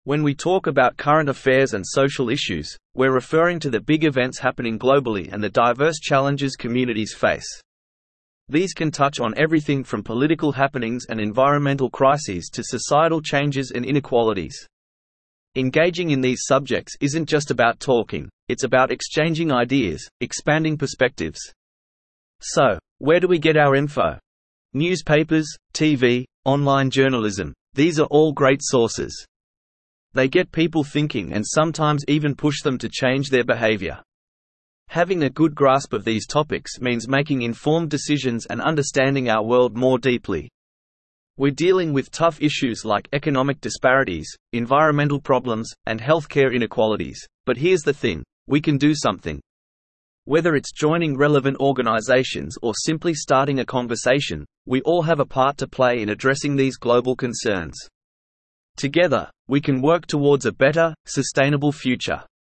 When we talk about current affairs and social issues, we're referring to the big events happening globally and the diverse challenges communities face. These can touch on everything from political happenings and environmental crises to societal changes and inequalities. Engaging in these subjects isn't just about talking, it's about exchanging ideas, expanding perspectives. So, where do we get our info? Newspapers, TV, online journalism, these are all great sources. They get people thinking and sometimes even push them to change their behavior. Having a good grasp of these topics means making informed decisions and understanding our world more deeply. We're dealing with tough issues like economic disparities, environmental problems, and healthcare inequalities, but here's the thing, we can do something. Whether it's joining relevant organizations or simply starting a conversation, we all have a part to play in addressing these global concerns. Together, we can work towards a better, sustainable future.